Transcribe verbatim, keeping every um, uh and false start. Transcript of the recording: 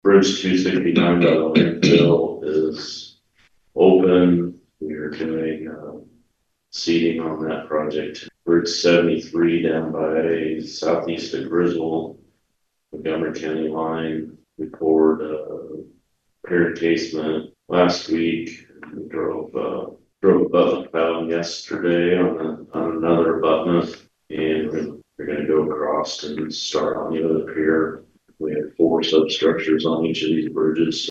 Bridge two sixty-nine by the landfill is open. We are doing uh, seeding on that project. Bridge seventy-three down by southeast of Grizzle, Montgomery County line. We poured a repair casement last week. We drove uh, drove abutment down yesterday on, a, on another abutment, and we're going to go across and start on the other pier. We have four substructures on each of these bridges.